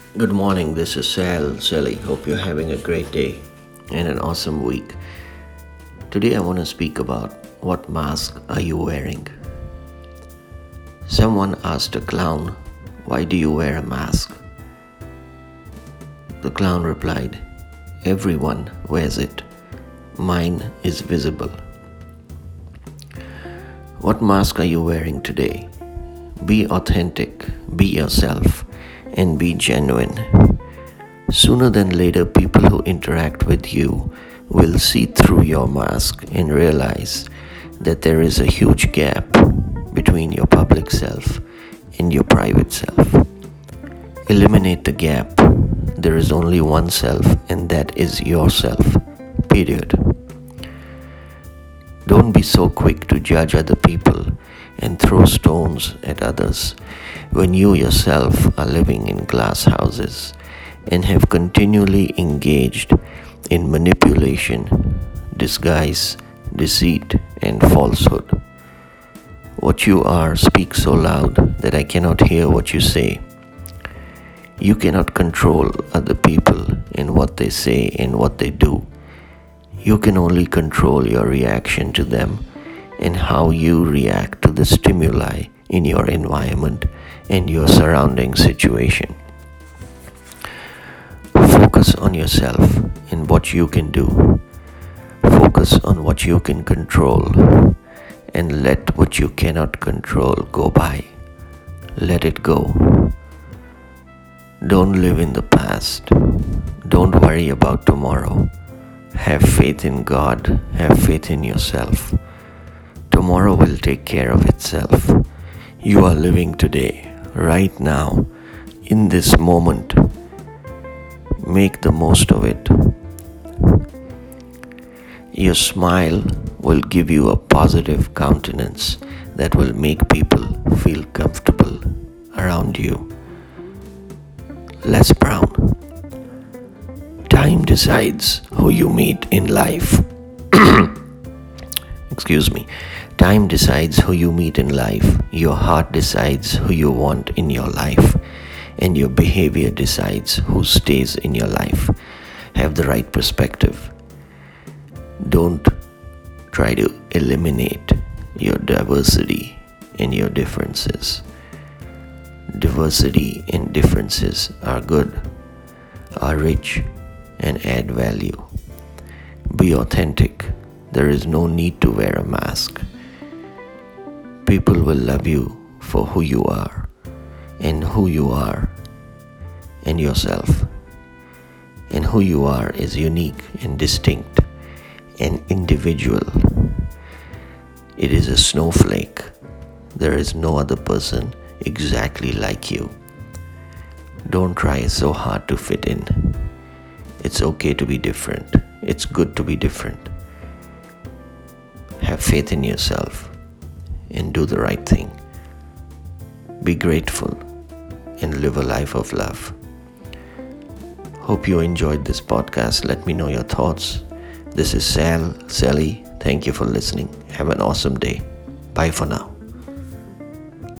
Good morning, this is Sally. Hope you're having a great day and an awesome week. Today I want to speak about what mask are you wearing? Someone asked a clown, "Why do you wear a mask?" The clown replied, "Everyone wears it. Mine is visible." What mask are you wearing today? Be authentic, be yourself, and be genuine. Sooner than later, people who interact with you will see through your mask and realize that there is a huge gap between your public self and your private self. Eliminate the gap. There is only one self, and that is yourself. Period. Don't be so quick to judge other people and throw stones at others when you yourself are living in glass houses and have continually engaged in manipulation, disguise, deceit, and falsehood. What you are speaks so loud that I cannot hear what you say. You cannot control other people in what they say and what they do. You can only control your reaction to them and how you react to the stimuli in your environment and your surrounding situation. Focus on yourself and what you can do. Focus on what you can control and let what you cannot control go by. Let it go. Don't live in the past. Don't worry about tomorrow. Have faith in God. Have faith in yourself. Tomorrow will take care of itself. You are living today, right now, in this moment. Make the most of it. Your smile will give you a positive countenance that will make people feel comfortable around you. Les Brown. Time decides who you meet in life. Excuse me. Time decides who you meet in life. Your heart decides who you want in your life. And your behavior decides who stays in your life. Have the right perspective. Don't try to eliminate your diversity and your differences. Diversity and differences are good, are rich, and add value. Be authentic. There is no need to wear a mask. People will love you for who you are and yourself. And who you are is unique and distinct and individual. It is a snowflake. There is no other person exactly like you. Don't try so hard to fit in. It's okay to be different. It's good to be different. Have faith in yourself and do the right thing. Be grateful and live a life of love. Hope you enjoyed this podcast. Let me know your thoughts. This is Sally. Thank you for listening. Have an awesome day. Bye for now.